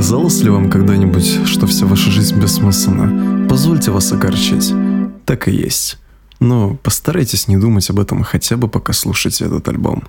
Казалось ли вам когда-нибудь, что вся ваша жизнь бессмысленна? Позвольте вас огорчить. Так и есть. Но постарайтесь не думать об этом хотя бы пока слушаете этот альбом.